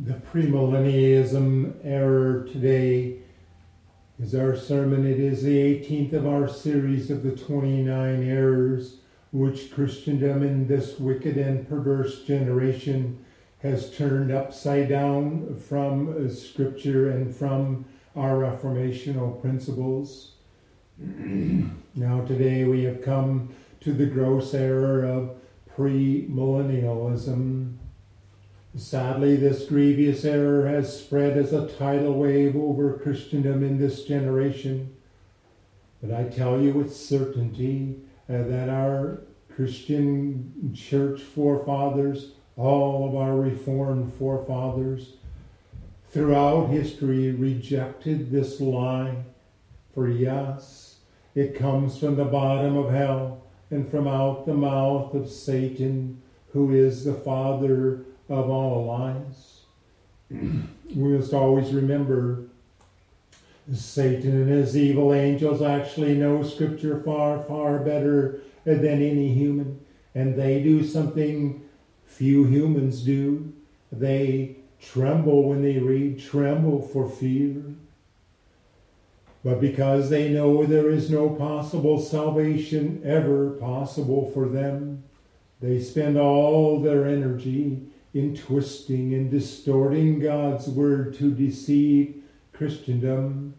The premillennialism error today is our sermon. It is the 18th of our series of the 29 errors which Christendom in this wicked and perverse generation has turned upside down from Scripture and from our reformational principles. Now today we have come to the gross error of premillennialism. Sadly, this grievous error has spread as a tidal wave over Christendom in this generation. But I tell you with certainty that our Christian church forefathers, all of our Reformed forefathers, throughout history rejected this lie. For yes, it comes from the bottom of hell and from out the mouth of Satan, who is the father of all lies. We must always remember Satan and his evil angels actually know Scripture far, far better than any human. And they do something few humans do. They tremble when they read, tremble for fear. But because they know there is no possible salvation ever possible for them, they spend all their energy in twisting and distorting God's word to deceive Christendom.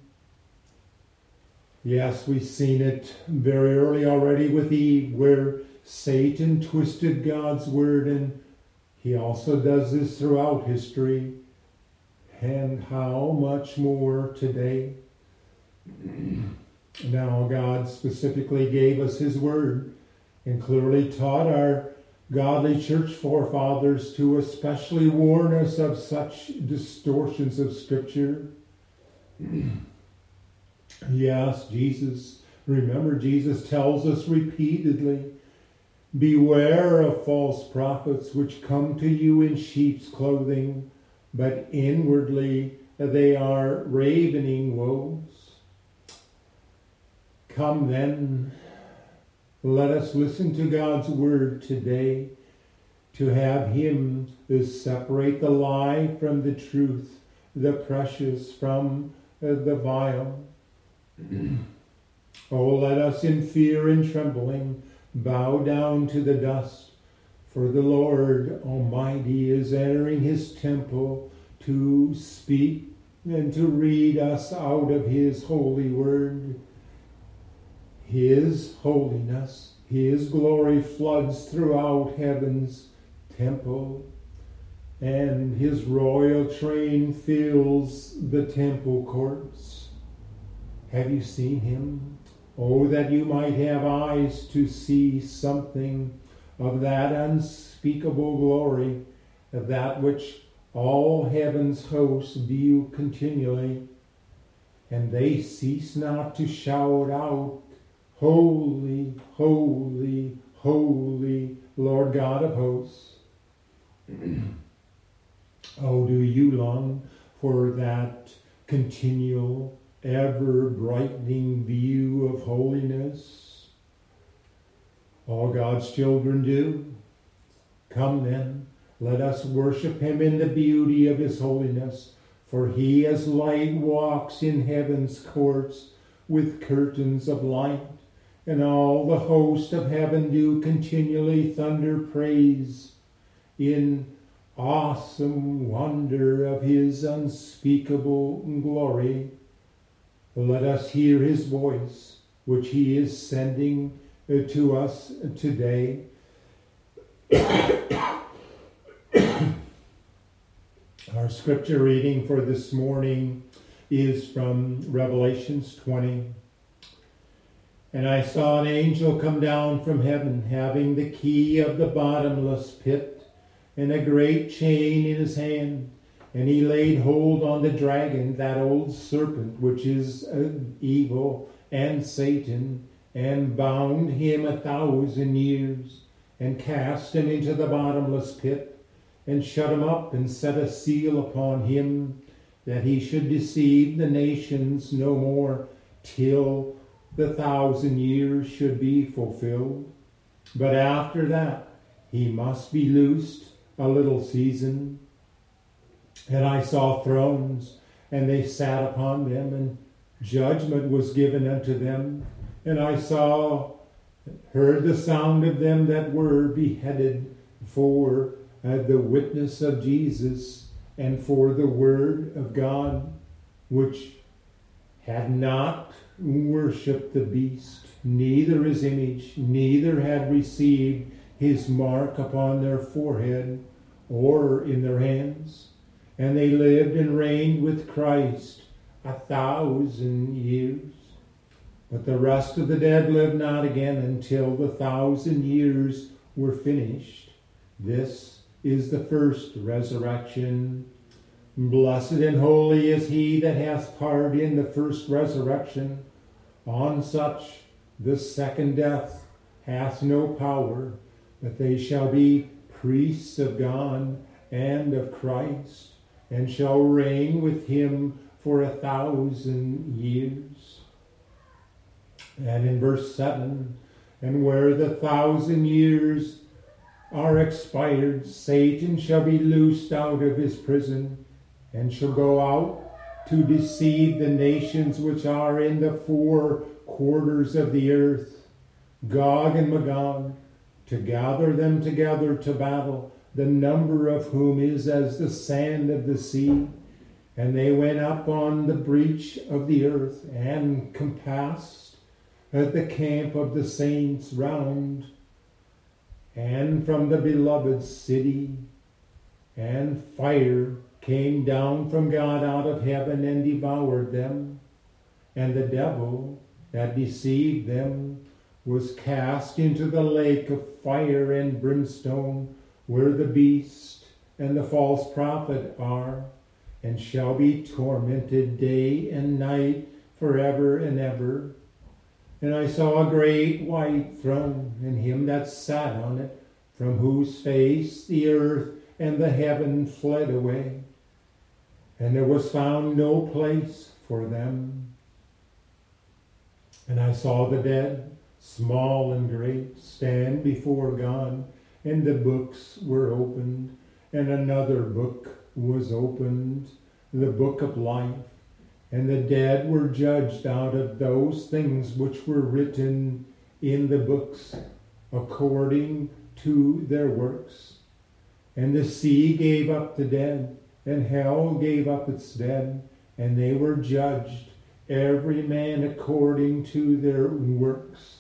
Yes, we've seen it very early already with Eve, where Satan twisted God's word, and he also does this throughout history. And how much more today? Now God specifically gave us his word and clearly taught our godly church forefathers to especially warn us of such distortions of Scripture. Yes, remember Jesus tells us repeatedly, beware of false prophets which come to you in sheep's clothing, but inwardly they are ravening wolves. Come then, let us listen to God's word today, to have him separate the lie from the truth, the precious from the vile. Oh, let us in fear and trembling bow down to the dust, for the Lord Almighty is entering his temple to speak and to read us out of his holy word. His holiness, his glory floods throughout heaven's temple, and his royal train fills the temple courts. Have you seen him? Oh, that you might have eyes to see something of that unspeakable glory, of that which all heaven's hosts view continually, and they cease not to shout out, holy, holy, holy, Lord God of hosts. Oh, do you long for that continual, ever-brightening view of holiness? All God's children do. Come then, let us worship him in the beauty of his holiness, for he as light walks in heaven's courts with curtains of light, and all the host of heaven do continually thunder praise in awesome wonder of his unspeakable glory. Let us hear his voice, which he is sending to us today. Our scripture reading for this morning is from Revelations 20. And I saw an angel come down from heaven, having the key of the bottomless pit and a great chain in his hand. And he laid hold on the dragon, that old serpent, which is evil, and Satan, and bound him 1,000 years, and cast him into the bottomless pit, and shut him up, and set a seal upon him, that he should deceive the nations no more, till the 1,000 years should be fulfilled. But after that, he must be loosed a little season. And I saw thrones, and they sat upon them, and judgment was given unto them. And I heard the sound of them that were beheaded for the witness of Jesus and for the word of God, which had not worshipped the beast, neither his image, neither had received his mark upon their forehead or in their hands. And they lived and reigned with Christ 1,000 years. But the rest of the dead lived not again until the 1,000 years were finished. This is the first resurrection. Blessed and holy is he that hath part in the first resurrection. On such the second death hath no power, but they shall be priests of God and of Christ, and shall reign with him for 1,000 years. And in verse 7, and where the 1,000 years are expired, Satan shall be loosed out of his prison, and shall go out to deceive the nations which are in the four quarters of the earth, Gog and Magog, to gather them together to battle, the number of whom is as the sand of the sea. And they went up on the breach of the earth, and compassed the camp of the saints round, and from the beloved city. And fire came down from God out of heaven and devoured them. And the devil that deceived them was cast into the lake of fire and brimstone, where the beast and the false prophet are, and shall be tormented day and night forever and ever. And I saw a great white throne, and him that sat on it, from whose face the earth and the heaven fled away, and there was found no place for them. And I saw the dead, small and great, stand before God, and the books were opened, and another book was opened, the book of life. And the dead were judged out of those things which were written in the books, according to their works. And the sea gave up the dead, and hell gave up its dead, and they were judged, every man according to their works.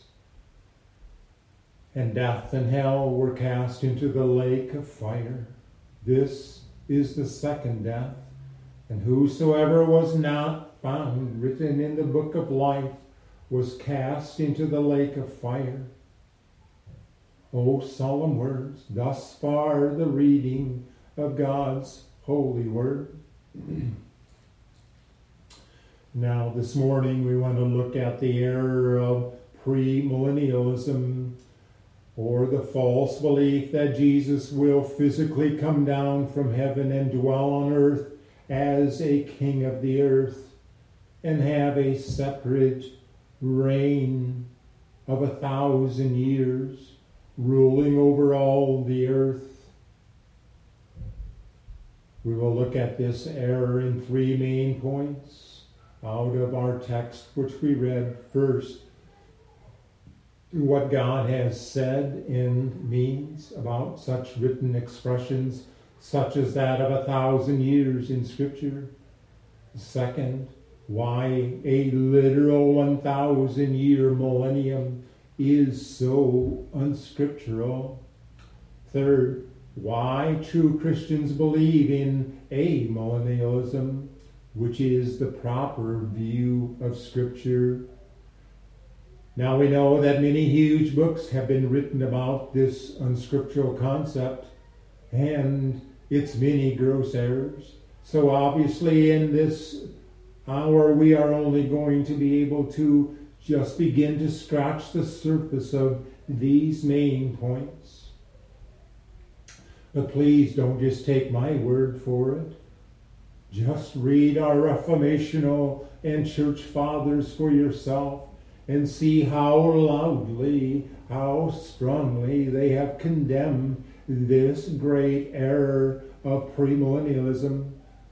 And death and hell were cast into the lake of fire. This is the second death. And whosoever was not found written in the book of life was cast into the lake of fire. O solemn words, thus far the reading of God's holy word. Now, this morning we want to look at the error of premillennialism, or the false belief that Jesus will physically come down from heaven and dwell on earth as a king of the earth and have a separate reign of 1,000 years, ruling over all the earth. We will look at this error in three main points out of our text which we read. First, what God has said and means about such written expressions such as that of 1,000 years in Scripture. Second, why a literal 1,000-year millennium is so unscriptural. Third, why true Christians believe in amillennialism, which is the proper view of Scripture. Now we know that many huge books have been written about this unscriptural concept and its many gross errors. So obviously in this hour we are only going to be able to just begin to scratch the surface of these main points. But please don't just take my word for it. Just read our reformational and church fathers for yourself and see how loudly, how strongly they have condemned this great error of premillennialism,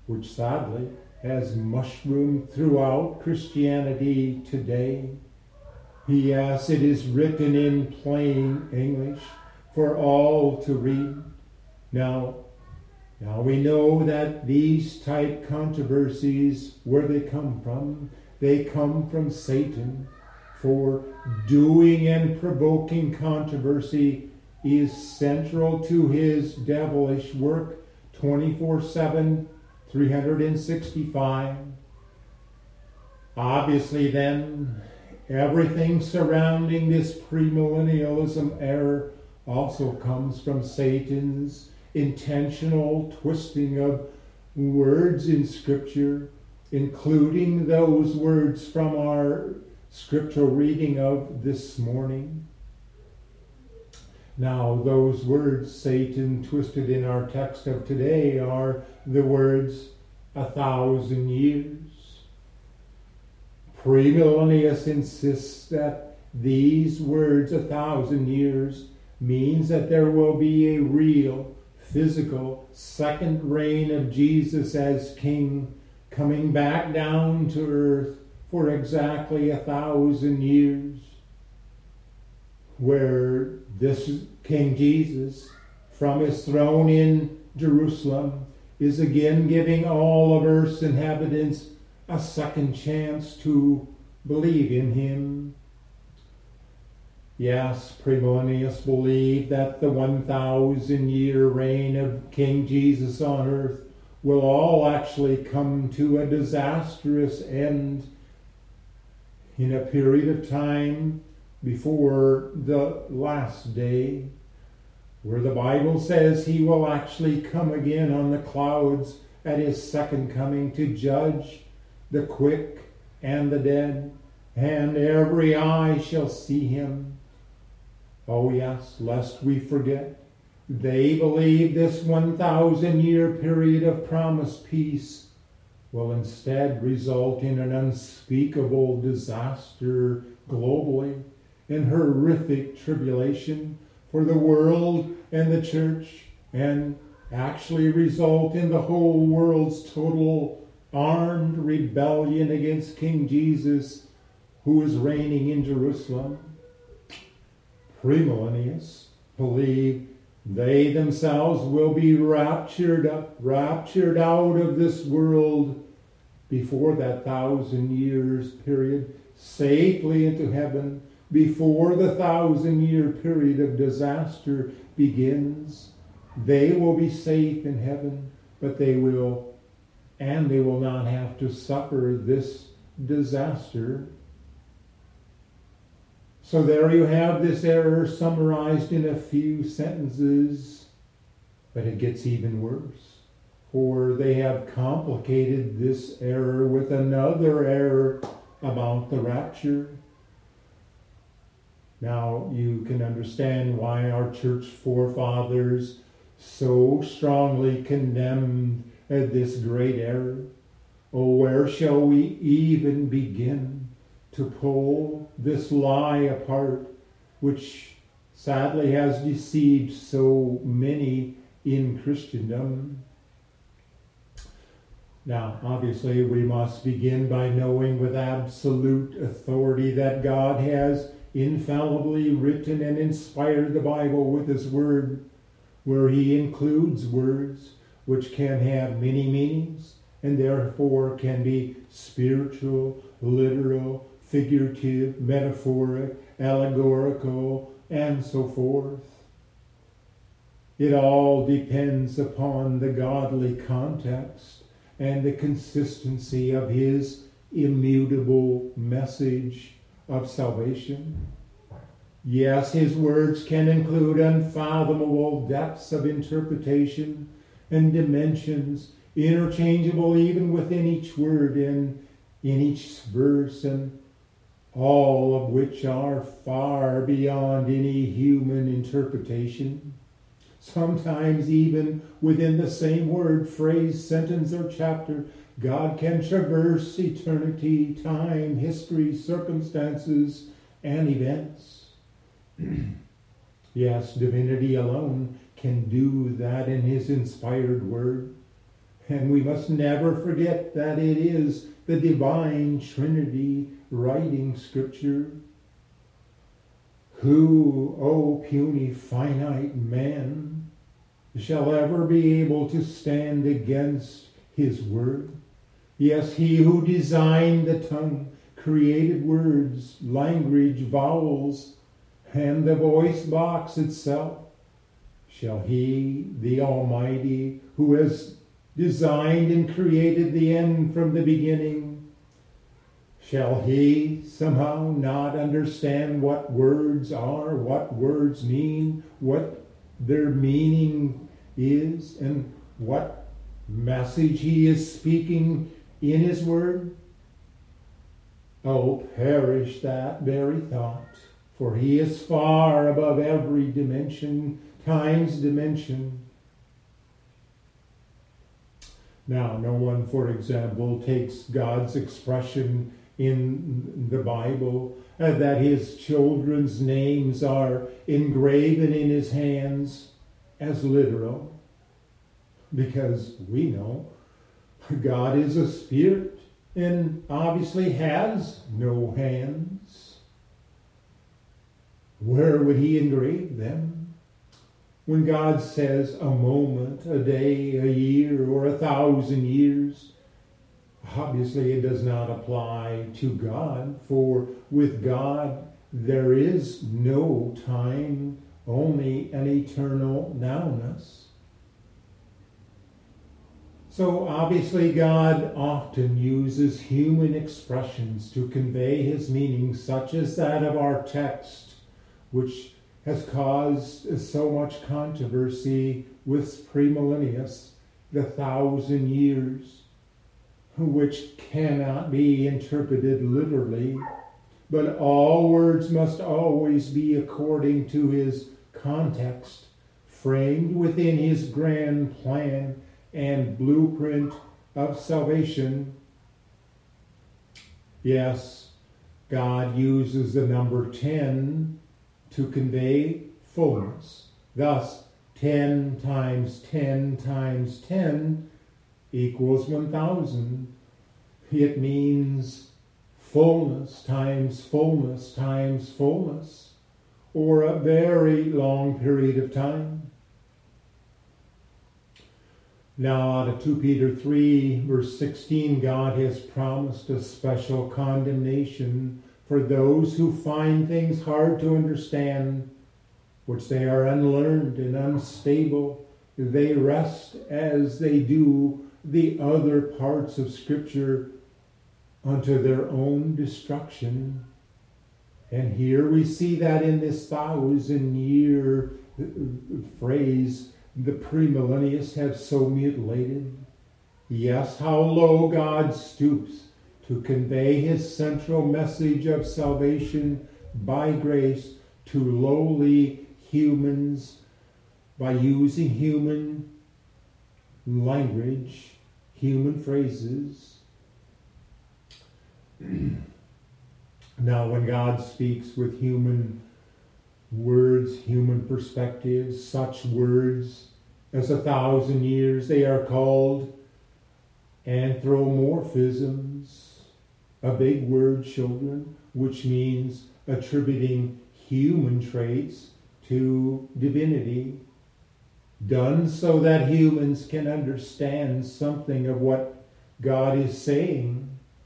which sadly has mushroomed throughout Christianity today. Yes, it is written in plain English for all to read. Now we know that these type controversies, where they come from Satan. For doing and provoking controversy is central to his devilish work 24/7, 365. Obviously then, everything surrounding this premillennialism error also comes from Satan's intentional twisting of words in Scripture, including those words from our scriptural reading of this morning. Now, those words Satan twisted in our text of today are the words 1,000 years. Premillennialists insist that these words 1,000 years means that there will be a real, physical second reign of Jesus as King, coming back down to earth for exactly 1,000 years, where this King Jesus, from his throne in Jerusalem, is again giving all of earth's inhabitants a second chance to believe in him. Yes, premillennialists believe that the 1,000-year reign of King Jesus on earth will all actually come to a disastrous end in a period of time before the last day, where the Bible says he will actually come again on the clouds at his second coming to judge the quick and the dead, and every eye shall see him. Oh yes, lest we forget, they believe this 1,000-year period of promised peace will instead result in an unspeakable disaster globally, in horrific tribulation for the world and the church, and actually result in the whole world's total armed rebellion against King Jesus, who is reigning in Jerusalem. Premillennialists believe they themselves will be raptured out of this world before that 1,000 years period, safely into heaven, before the 1,000-year period of disaster begins. They will be safe in heaven, but they will not have to suffer this disaster. So there you have this error summarized in a few sentences, but it gets even worse, for they have complicated this error with another error about the rapture. Now you can understand why our church forefathers so strongly condemned this great error. Oh, where shall we even begin to pull this lie apart, which sadly has deceived so many in Christendom? Now, obviously, we must begin by knowing with absolute authority that God has infallibly written and inspired the Bible with his word, where he includes words which can have many meanings and therefore can be spiritual, literal, figurative, metaphoric, allegorical, and so forth. It all depends upon the godly context and the consistency of his immutable message of salvation. Yes, his words can include unfathomable depths of interpretation and dimensions, interchangeable even within each word and in each verse, and all of which are far beyond any human interpretation. Sometimes even within the same word, phrase, sentence, or chapter, God can traverse eternity, time, history, circumstances, and events. Yes, divinity alone can do that in his inspired word. And we must never forget that it is the divine Trinity writing Scripture. Who, O puny finite man, shall ever be able to stand against his word? Yes, he who designed the tongue, created words, language, vowels, and the voice box itself. Shall he, the Almighty, who has designed and created the end from the beginning, shall he somehow not understand what words are, what words mean, what their meaning is, and what message he is speaking in his word? Oh, perish that very thought, for he is far above every dimension, time's dimension. Now, no one, for example, takes God's expression in the Bible that his children's names are engraven in his hands as literal, because we know God is a spirit and obviously has no hands. Where would he engrave them? When God says a moment, a day, a year, or 1,000 years, obviously it does not apply to God, for with God there is no time, only an eternal nowness. So obviously God often uses human expressions to convey his meaning, such as that of our text, which has caused so much controversy with premillennialists, the 1,000 years, which cannot be interpreted literally, but all words must always be according to his context, framed within his grand plan and blueprint of salvation. Yes, God uses the number 10 to convey fullness. Thus, 10 times 10 times 10 equals 1,000. It means fullness times fullness times fullness, or a very long period of time. Now, out of 2 Peter 3, verse 16, God has promised a special condemnation for those who find things hard to understand, which they are unlearned and unstable. They rest as they do the other parts of Scripture unto their own destruction. And here we see that in this 1,000-year phrase, the premillennialists have so mutilated. Yes, how low God stoops to convey his central message of salvation by grace to lowly humans by using human language, human phrases. Now, when God speaks with human words, human perspectives, such words as 1,000 years, they are called anthropomorphisms, a big word, children, which means attributing human traits to divinity, done so that humans can understand something of what God is saying.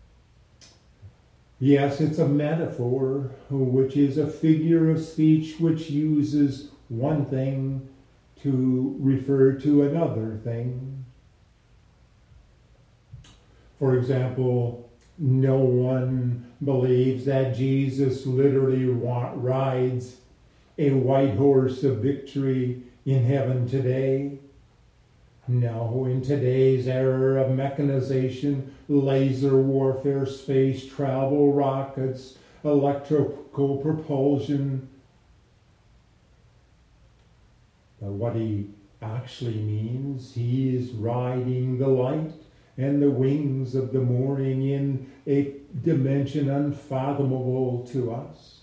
Yes, it's a metaphor, which is a figure of speech which uses one thing to refer to another thing. For example, no one believes that Jesus literally rides a white horse of victory in heaven today. No, in today's era of mechanization, laser warfare, space travel, rockets, electrical propulsion, but what he actually means, he is riding the light and the wings of the morning in a dimension unfathomable to us.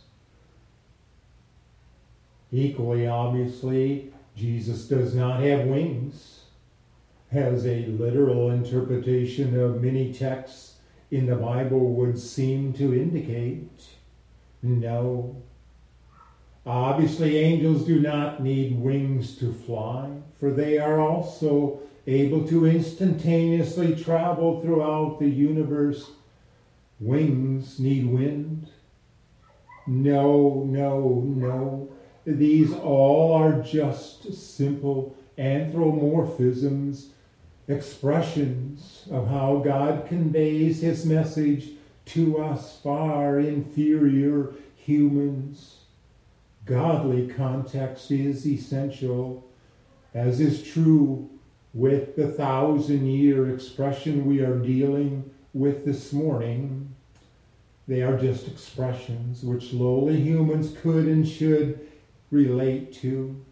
Equally obviously, Jesus does not have wings. as a literal interpretation of many texts in the Bible would seem to indicate. No. Obviously, angels do not need wings to fly, for they are also able to instantaneously travel throughout the universe. Wings need wind. No, no, no. These all are just simple anthropomorphisms, expressions of how God conveys his message to us far inferior humans. Godly context is essential, as is true with the 1,000-year expression we are dealing with this morning. They are just expressions which lowly humans could and should relate to.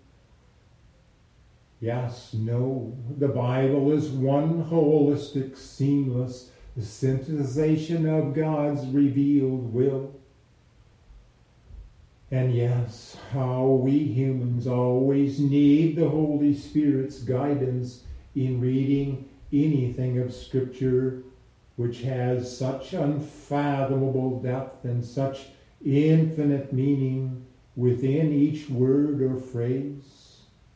Yes, no, the Bible is one holistic, seamless synthesization of God's revealed will. And yes, how we humans always need the Holy Spirit's guidance in reading anything of Scripture which has such unfathomable depth and such infinite meaning within each word or phrase.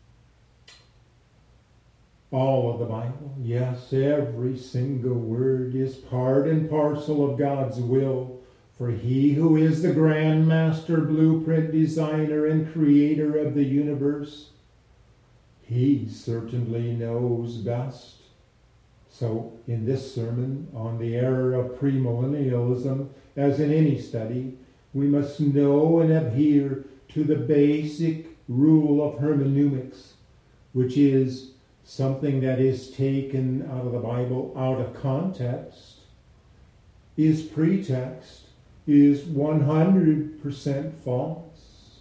All of the Bible, yes, every single word is part and parcel of God's will. For he who is the grand master blueprint designer and creator of the universe, he certainly knows best. So in this sermon on the error of premillennialism, as in any study, we must know and adhere to the basic rule of hermeneutics, which is something that is taken out of the Bible out of context, is pretext, is 100% false.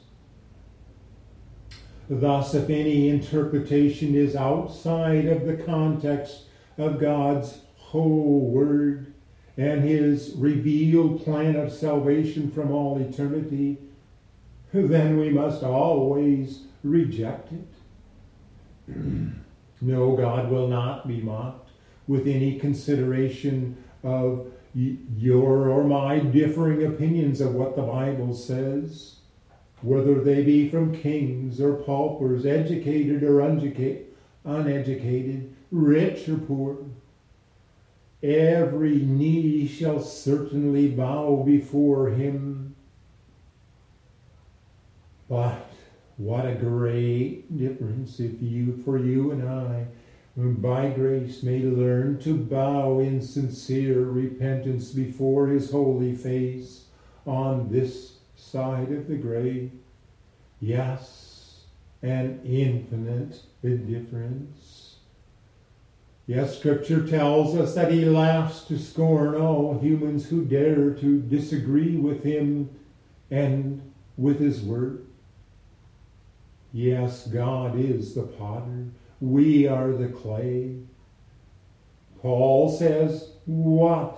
Thus, if any interpretation is outside of the context of God's whole word and his revealed plan of salvation from all eternity, then we must always reject it. No, God will not be mocked with any consideration of your or my differing opinions of what the Bible says, whether they be from kings or paupers, educated or uneducated, rich or poor. Every knee shall certainly bow before him. But what a great difference if for you and I, by grace, may learn to bow in sincere repentance before his holy face on this side of the grave. Yes, an infinite difference. Yes, Scripture tells us that he laughs to scorn all humans who dare to disagree with him and with his word. Yes, God is the potter. We are the clay. Paul says, what?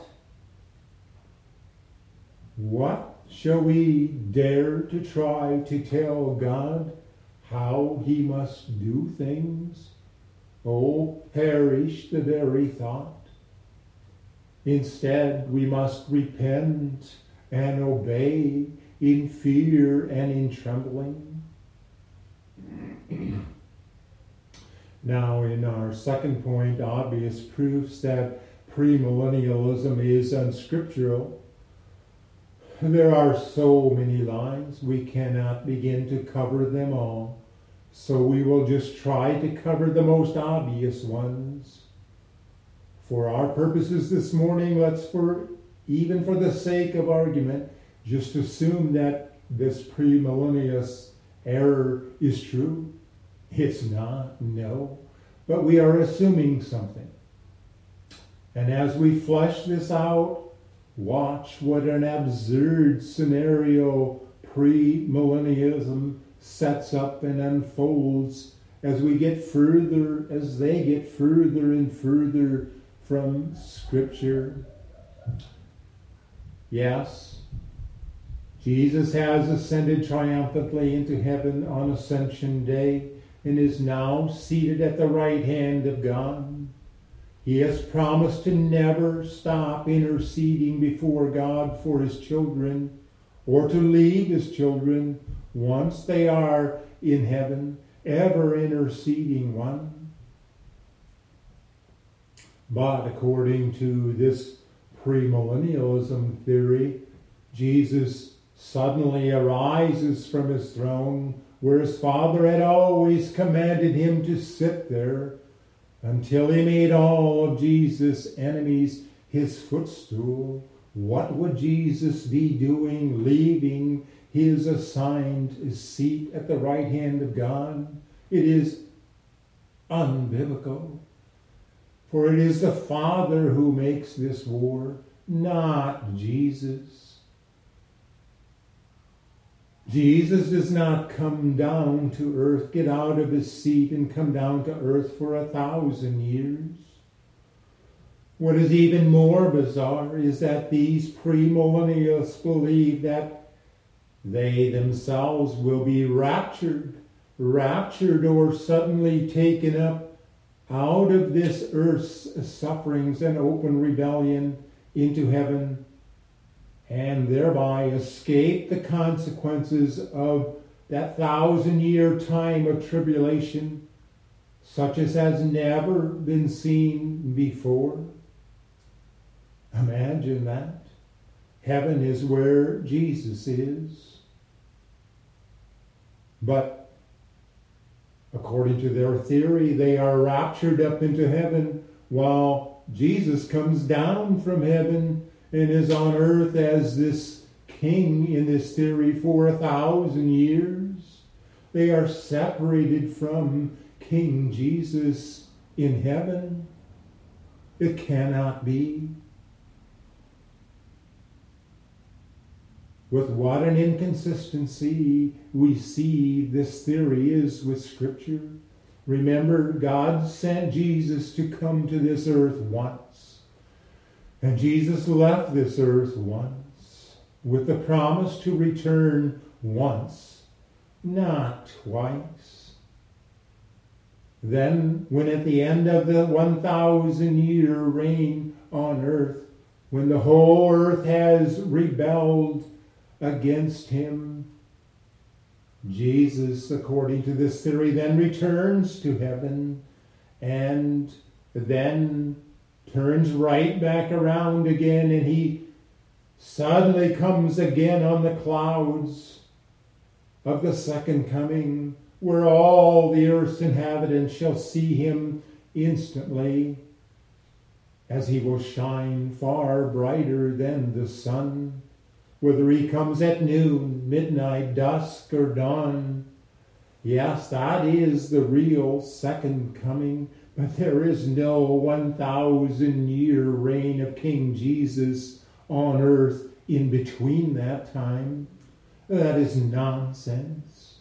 What shall we dare to try to tell God how he must do things? Oh, perish the very thought. Instead, we must repent and obey in fear and in trembling. Now, in our second point, obvious proofs that premillennialism is unscriptural, there are so many lines, we cannot begin to cover them all. So we will just try to cover the most obvious ones. For our purposes this morning, let's, even for the sake of argument, just assume that this premillennialist error is true. It's not, no. But we are assuming something. And as we flesh this out, watch what an absurd scenario premillennialism sets up and unfolds as they get further and further from Scripture. Yes, Jesus has ascended triumphantly into heaven on Ascension Day, and is now seated at the right hand of God. He has promised to never stop interceding before God for his children, or to leave his children once they are in heaven, ever interceding one. But according to this premillennialism theory, Jesus suddenly arises from his throne where his Father had always commanded him to sit there, until he made all of Jesus' enemies his footstool. What would Jesus be doing, leaving his assigned seat at the right hand of God? It is unbiblical. For it is the Father who makes this war, not Jesus. Jesus does not come down to earth, get out of his seat and come down to earth for 1,000 years. What is even more bizarre is that these premillennialists believe that they themselves will be raptured or suddenly taken up out of this earth's sufferings and open rebellion into heaven, and thereby escape the consequences of that 1,000-year time of tribulation, such as has never been seen before. Imagine that. Heaven is where Jesus is. But according to their theory, they are raptured up into heaven while Jesus comes down from heaven and is on earth as this king in this theory for 1,000 years. They are separated from King Jesus in heaven. It cannot be. With what an inconsistency we see this theory is with Scripture. Remember, God sent Jesus to come to this earth once. And Jesus left this earth once, with the promise to return once, not twice. Then, when at the end of the 1,000-year reign on earth, when the whole earth has rebelled against him, Jesus, according to this theory, then returns to heaven and then turns right back around again, and he suddenly comes again on the clouds of the second coming, where all the earth's inhabitants shall see him instantly, as he will shine far brighter than the sun, whether he comes at noon, midnight, dusk, or dawn. Yes, that is the real second coming. But there is no 1,000-year reign of King Jesus on earth in between that time. That is nonsense.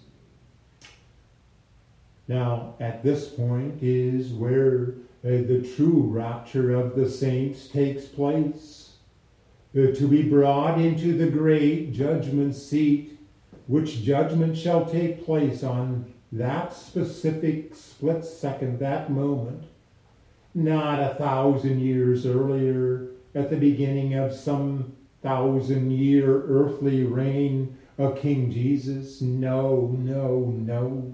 Now, at this point is where the true rapture of the saints takes place. To be brought into the great judgment seat, which judgment shall take place on that specific split second, that moment, not 1,000 years earlier at the beginning of some 1,000-year earthly reign of King Jesus. No, no, no.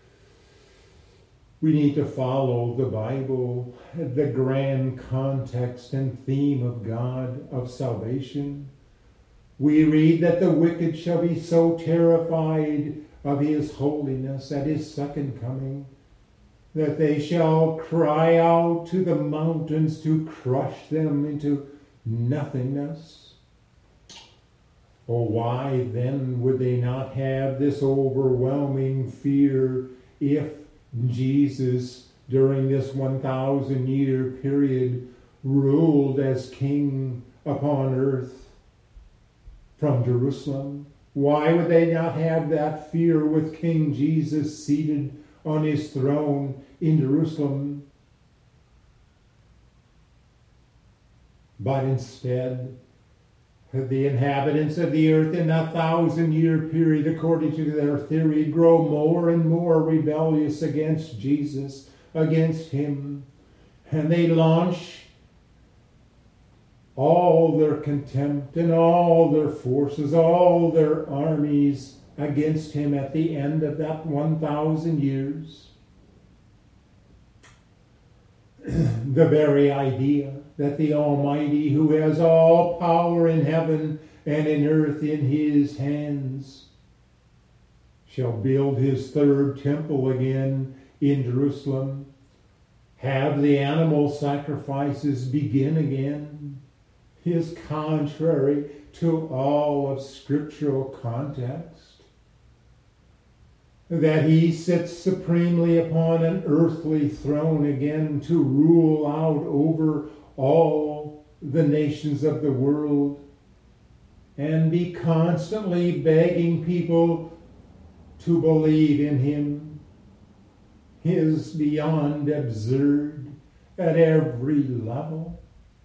We need to follow the Bible, the grand context and theme of God, of salvation. We read that the wicked shall be so terrified of his holiness at his second coming, that they shall cry out to the mountains to crush them into nothingness. Oh, why then would they not have this overwhelming fear if Jesus, during this 1,000-year period, ruled as king upon earth from Jerusalem? Why would they not have that fear with King Jesus seated on his throne in Jerusalem? But instead, The inhabitants of the earth in that 1,000-year period, according to their theory, grow more and more rebellious against Jesus, against him. And they launch all their contempt and all their forces, all their armies against him at the end of that 1,000 years. The very idea that the Almighty, who has all power in heaven and in earth in his hands, shall build his third temple again in Jerusalem, have the animal sacrifices begin again, is contrary to all of scriptural context. That he sits supremely upon an earthly throne again to rule out over all the nations of the world and be constantly begging people to believe in him is beyond absurd at every level.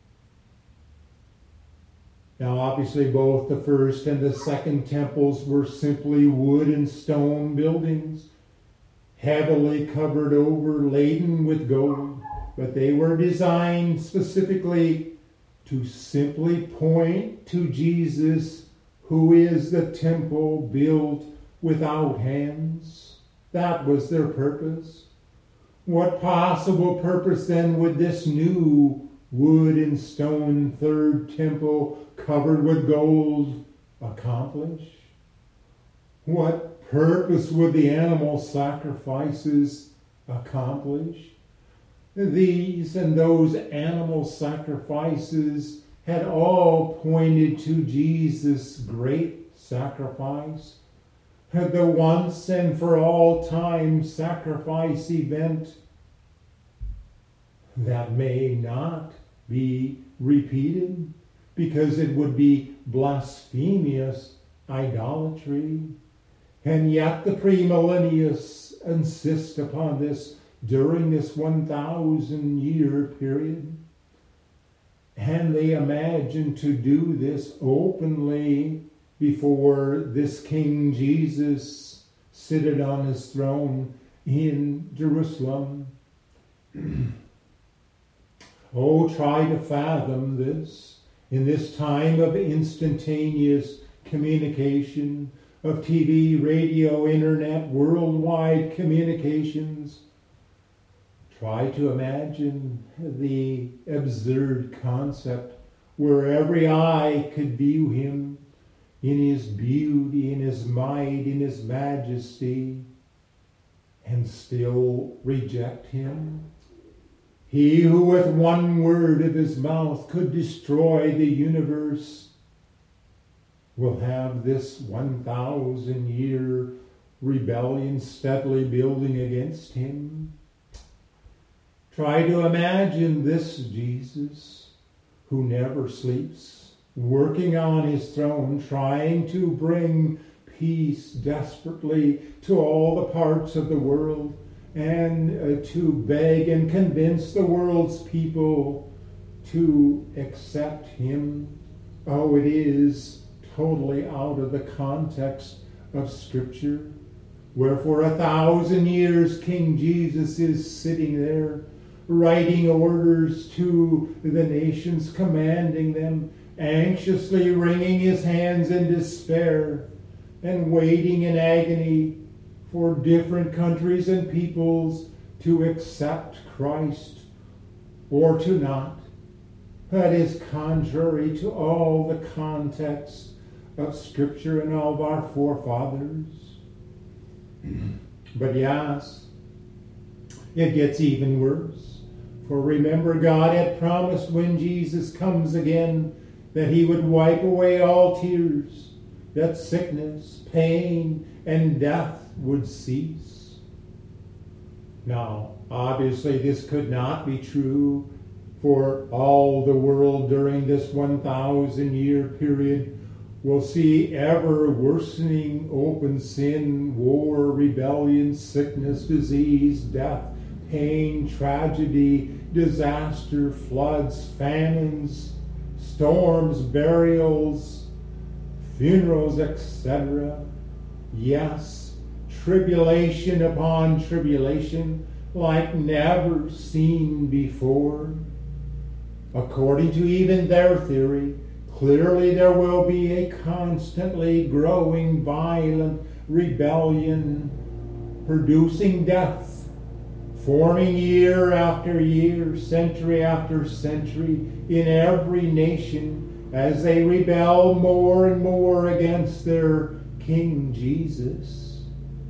Now, obviously, both the first and the second temples were simply wood and stone buildings, heavily covered over, laden with gold, but they were designed specifically to simply point to Jesus, who is the temple built without hands. That was their purpose. What possible purpose then would this new wood and stone third temple covered with gold accomplish? What purpose would the animal sacrifices accomplish? These and those animal sacrifices had all pointed to Jesus' great sacrifice, the once and for all time sacrifice event that may not be repeated, because it would be blasphemous idolatry. And yet the premillennialists insist upon this during this 1,000-year period. And they imagine to do this openly before this King Jesus seated on his throne in Jerusalem. Oh, try to fathom this in this time of instantaneous communication, of TV, radio, internet, worldwide communications. Try to imagine the absurd concept where every eye could view him in his beauty, in his might, in his majesty, and still reject him. He who with one word of his mouth could destroy the universe will have this 1,000-year rebellion steadily building against him. Try to imagine this Jesus who never sleeps, working on his throne, trying to bring peace desperately to all the parts of the world, and to beg and convince the world's people to accept him. Oh, it is totally out of the context of Scripture. Wherefore 1,000 years King Jesus is sitting there, writing orders to the nations, commanding them, anxiously wringing his hands in despair, and waiting in agony for different countries and peoples to accept Christ or to not. That is contrary to all the context of Scripture and all of our forefathers. But yes, it gets even worse. For remember, God had promised when Jesus comes again that he would wipe away all tears, that sickness, pain, and death would cease. Now, obviously this could not be true for all the world during this 1,000-year period. We'll see ever worsening open sin, war, rebellion, sickness, disease, death, pain, tragedy, disaster, floods, famines, storms, burials, funerals, etc. Yes, tribulation upon tribulation like never seen before. According to even their theory, clearly there will be a constantly growing violent rebellion, producing death, forming year after year, century after century in every nation as they rebel more and more against their King Jesus.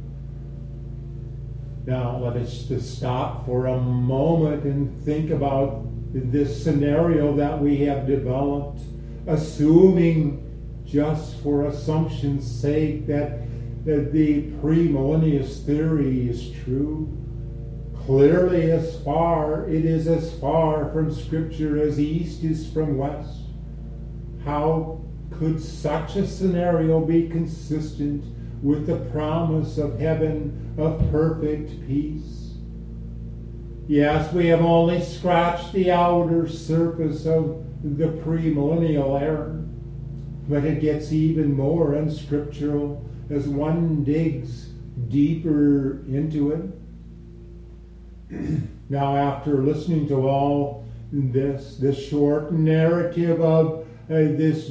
Now let us just stop for a moment and think about this scenario that we have developed, assuming just for assumption's sake that the premillennialist theory is true. Clearly it is as far from Scripture as east is from west. How could such a scenario be consistent with the promise of heaven of perfect peace? Yes, we have only scratched the outer surface of the premillennial era, but it gets even more unscriptural as one digs deeper into it. Now, after listening to all this short narrative of this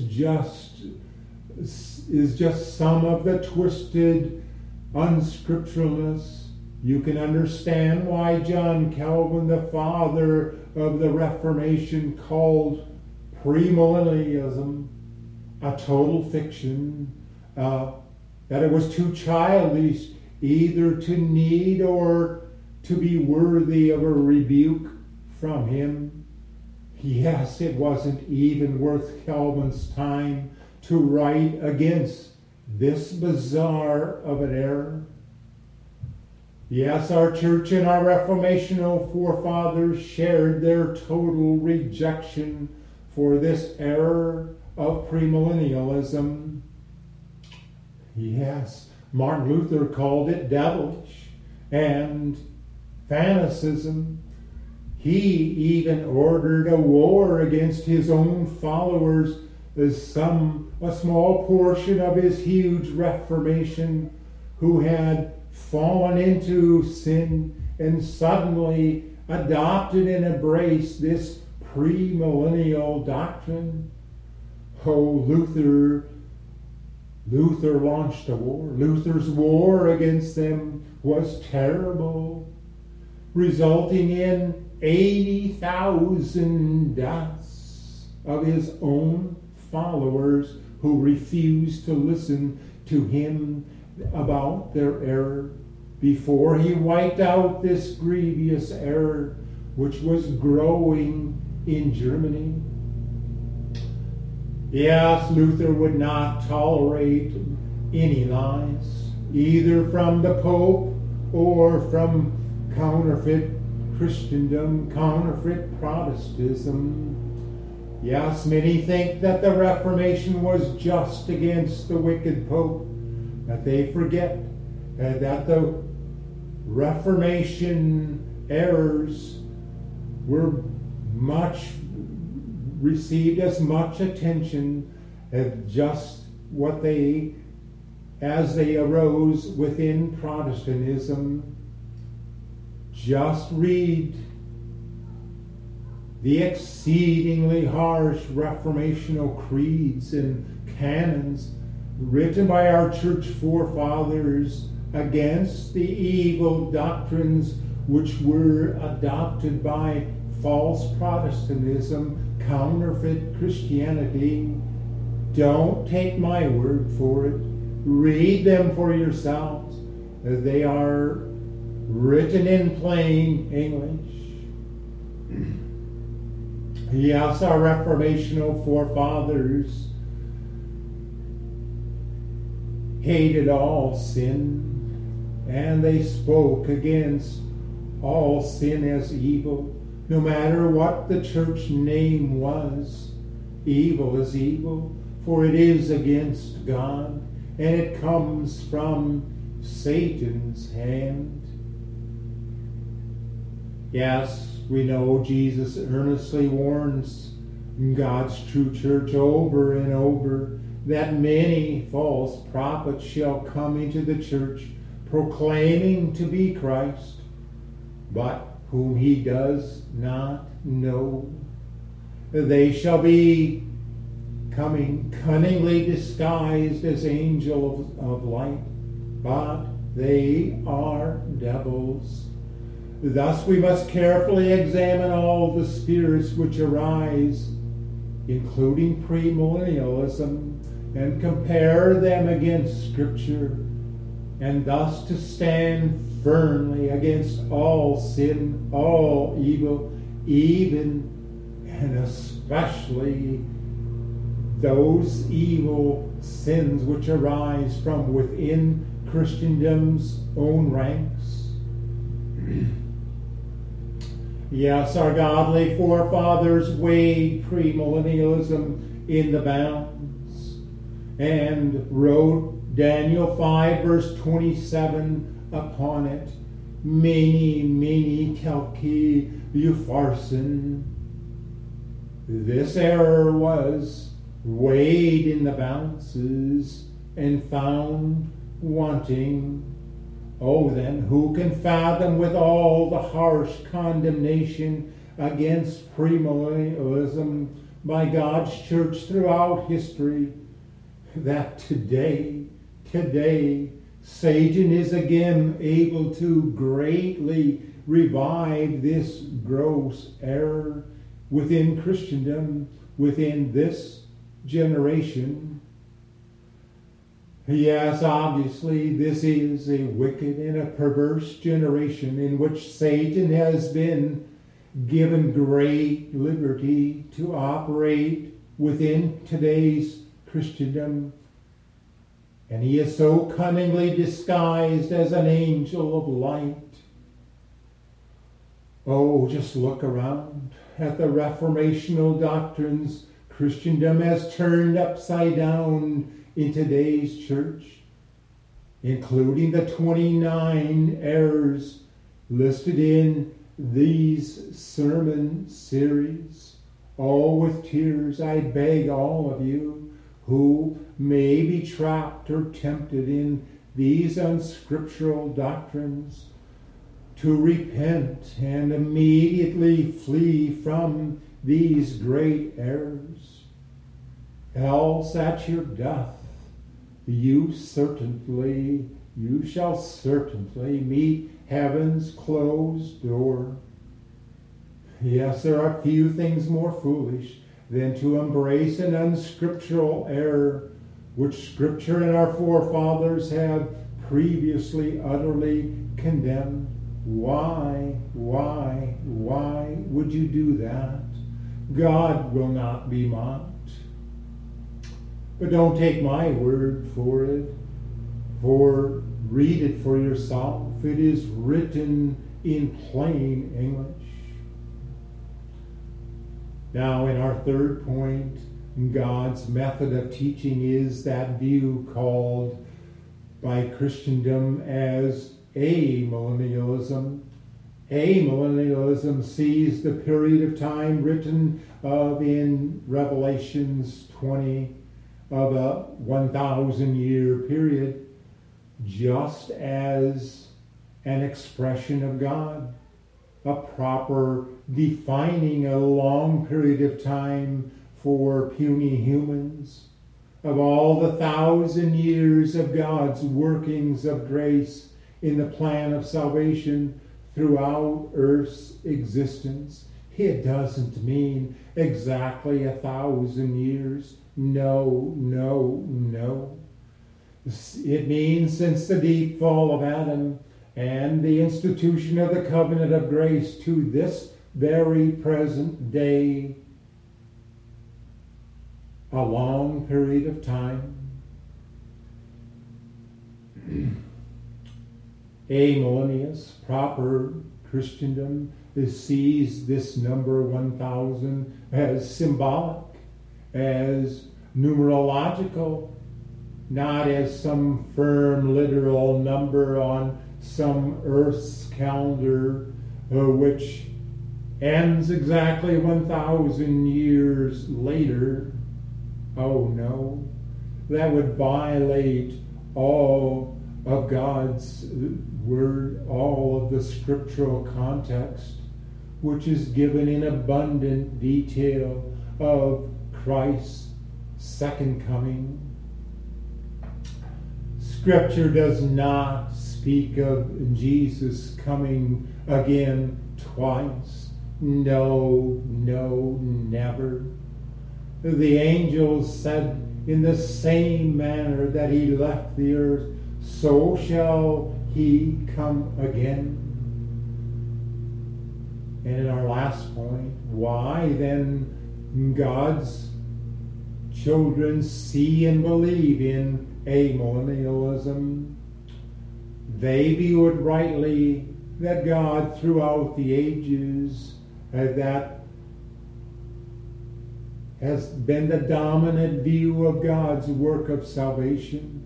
is just some of the twisted unscripturalness, you can understand why John Calvin, the father of the Reformation, called premillennialism a total fiction, that it was too childish either to need or to be worthy of a rebuke from him. Yes, it wasn't even worth Calvin's time to write against this bizarre of an error. Yes, our church and our Reformational forefathers shared their total rejection for this error of premillennialism. Yes, Martin Luther called it devilish and fanaticism. He even ordered a war against his own followers as a small portion of his huge Reformation who had fallen into sin and suddenly adopted and embraced this premillennial doctrine. Oh, Luther launched a war. Luther's war against them was terrible, resulting in 80,000 deaths of his own followers who refused to listen to him about their error before he wiped out this grievous error which was growing in Germany. Yes, Luther would not tolerate any lies, either from the Pope or from counterfeit Christendom, counterfeit Protestantism. Yes, many think that the Reformation was just against the wicked Pope, but they forget that the Reformation errors were received as much attention as just as they arose within Protestantism. Just read the exceedingly harsh reformational creeds and canons written by our church forefathers against the evil doctrines which were adopted by false Protestantism, counterfeit Christianity. Don't take my word for it. Read them for yourselves. They are written in plain English. Yes, our reformational forefathers hated all sin, and they spoke against all sin as evil. No matter what the church name was, evil is evil, for it is against God, and it comes from Satan's hand. Yes, we know Jesus earnestly warns God's true church over and over, that many false prophets shall come into the church, proclaiming to be Christ, but whom he does not know. They shall be coming cunningly disguised as angels of light, but they are devils. Thus we must carefully examine all the spirits which arise, including premillennialism, and compare them against Scripture, and thus to stand firmly against all sin, all evil, even and especially those evil sins which arise from within Christendom's own ranks. Yes, our godly forefathers weighed premillennialism in the balance and wrote Daniel 5 verse 27 upon it. Mene telki upharsin. This error was weighed in the balances and found wanting. Oh, then, who can fathom with all the harsh condemnation against premillennialism by God's church throughout history, that today, Satan is again able to greatly revive this gross error within Christendom, within this generation? Yes, obviously, this is a wicked and a perverse generation in which Satan has been given great liberty to operate within today's Christendom. And he is so cunningly disguised as an angel of light. Oh, just look around at the reformational doctrines Christendom has turned upside down in today's church, including the 29 errors listed in these sermon series. Oh, with tears I beg all of you who may be trapped or tempted in these unscriptural doctrines to repent and immediately flee from these great errors. Else at your death you shall certainly meet heaven's closed door. Yes, there are few things more foolish than to embrace an unscriptural error which Scripture and our forefathers have previously utterly condemned. Why would you do that? God will not be mocked. But don't take my word for it, for read it for yourself. It is written in plain English. Now, in our third point, God's method of teaching is that view called by Christendom as amillennialism. Amillennialism sees the period of time written of in Revelations 20 of a 1,000-year period just as an expression of God, a proper defining a long period of time for puny humans, of all the 1,000 years of God's workings of grace in the plan of salvation throughout earth's existence. It doesn't mean exactly 1,000 years. No. It means since the deep fall of Adam and the institution of the covenant of grace to this very present day, a long period of time. Amillennius, proper Christendom, sees this number 1,000 as symbolic, as numerological, not as some firm literal number on some earth's calendar, which ends exactly 1,000 years later, oh no, that would violate all of God's word, all of the scriptural context, which is given in abundant detail of Christ's second coming. Scripture does not speak of Jesus coming again twice. No, never. The angels said in the same manner that he left the earth, so shall he come again. And in our last point, why then God's children see and believe in amillennialism? They view it rightly that God throughout the ages that has been the dominant view of God's work of salvation.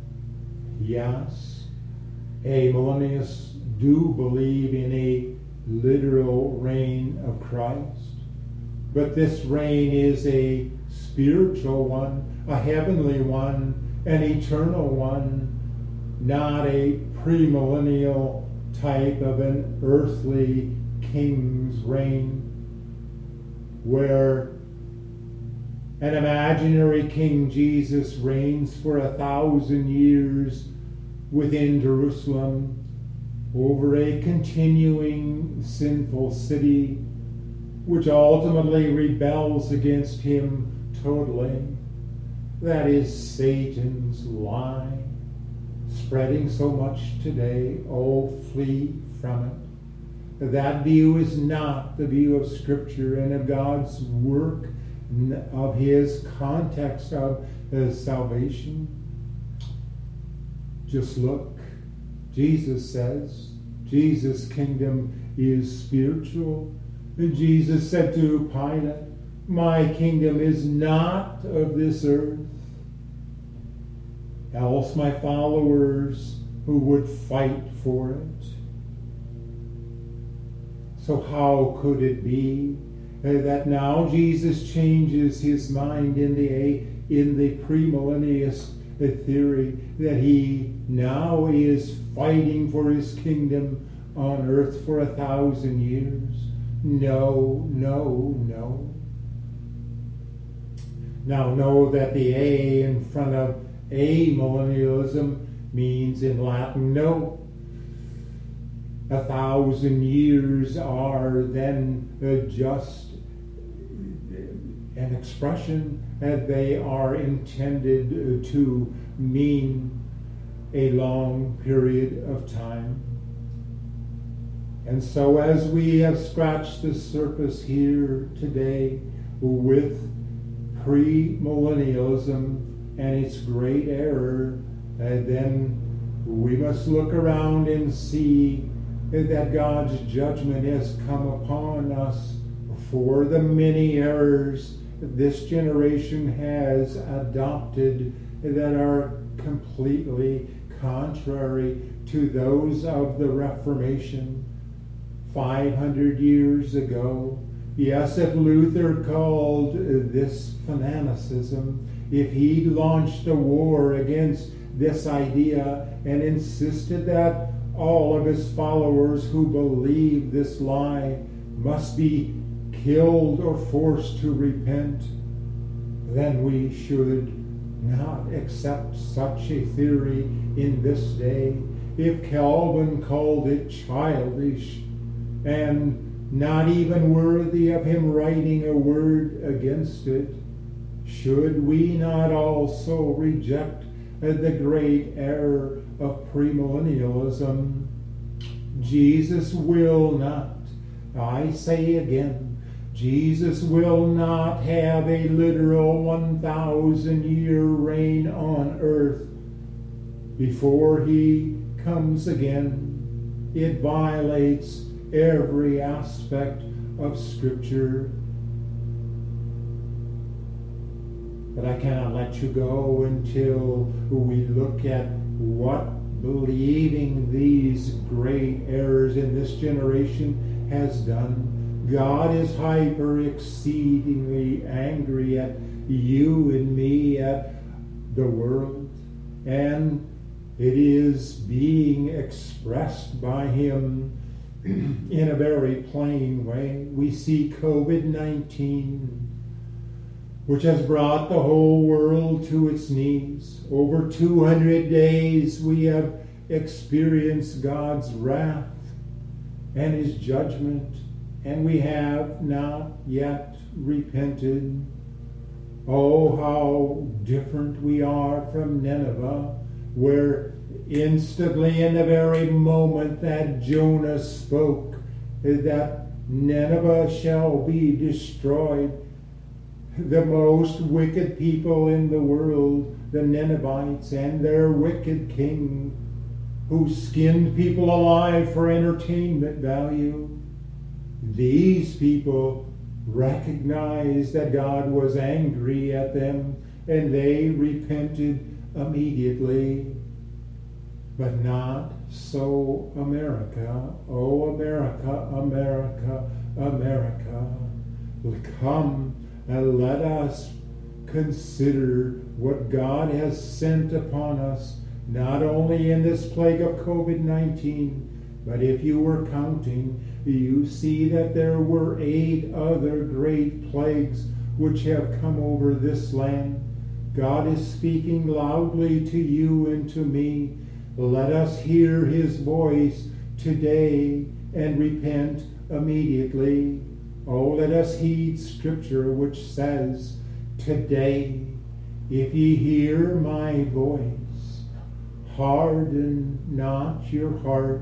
Yes, amillennialists do believe in a literal reign of Christ, but this reign is a spiritual one, a heavenly one, an eternal one, not a premillennial type of an earthly king's reign, where an imaginary King Jesus reigns for 1,000 years within Jerusalem over a continuing sinful city, which ultimately rebels against him totally. That is Satan's lie, spreading so much today. Oh, flee from it. That view is not the view of Scripture and of God's work, of his context of salvation. Just look. Jesus says, Jesus' kingdom is spiritual. And Jesus said to Pilate, my kingdom is not of this earth. Else my followers who would fight for it. So how could it be that now Jesus changes his mind in the premillennialist theory, that he now is fighting for his kingdom on earth for 1,000 years? No. Now know that the A in front of amillennialism means in Latin no. 1,000 years are then just an expression, and they are intended to mean a long period of time. And so as we have scratched the surface here today with premillennialism and its great error, then we must look around and see that God's judgment has come upon us for the many errors this generation has adopted that are completely contrary to those of the Reformation 500 years ago. Yes, if Luther called this fanaticism, if he launched a war against this idea and insisted that all of his followers who believe this lie must be killed or forced to repent, then we should not accept such a theory in this day. If Calvin called it childish and not even worthy of him writing a word against it, should we not also reject the great error of premillennialism? Jesus will not, I say again, Jesus will not have a literal 1,000-year reign on earth before he comes again. It violates every aspect of Scripture. But I cannot let you go until we look at what believing these great errors in this generation has done. God is hyper exceedingly angry at you and me, at the world, and it is being expressed by him in a very plain way. We see COVID-19, which has brought the whole world to its knees. Over 200 days we have experienced God's wrath and his judgment, and we have not yet repented. Oh, how different we are from Nineveh, where instantly, in the very moment that Jonah spoke, that Nineveh shall be destroyed, the most wicked people in the world, the Ninevites, and their wicked king, who skinned people alive for entertainment value, these people recognized that God was angry at them, and they repented immediately. But not so America. Oh, America, America, America. Come and let us consider what God has sent upon us, not only in this plague of COVID-19, but if you were counting, you see that there were 8 other great plagues which have come over this land. God is speaking loudly to you and to me. Let us hear his voice today and repent immediately. Oh, let us heed Scripture which says, today, if ye hear my voice, harden not your heart